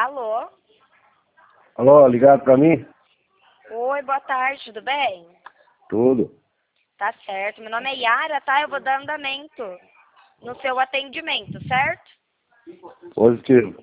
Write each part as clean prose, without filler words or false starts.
Alô? Alô, ligado pra mim? Oi, boa tarde, tudo bem? Tudo. Tá certo. Meu nome é Yara, tá? Eu vou dar andamento no seu atendimento, certo? Positivo.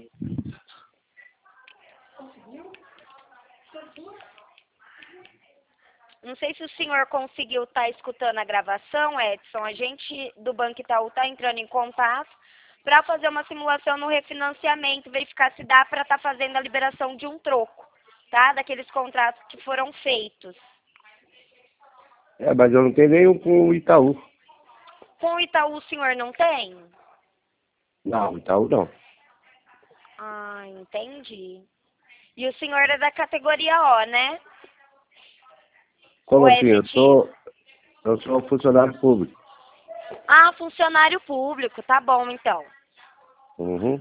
Não sei se o senhor conseguiu estar escutando a gravação, Edson. A gente do Banco Itaú está entrando em contato para fazer uma simulação no refinanciamento, verificar se dá para estar fazendo a liberação de um troco, tá? Daqueles contratos que foram feitos. Mas eu não tenho nenhum com o Itaú. Com o Itaú o senhor não tem? Não, Itaú não. Ah, entendi. E o senhor é da categoria O, né? Como Ou é assim? efetivo? Eu sou funcionário público. Ah, funcionário público, tá bom então. Uhum.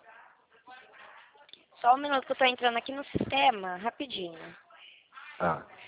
Só um minuto que eu tô entrando aqui no sistema, rapidinho. Ah.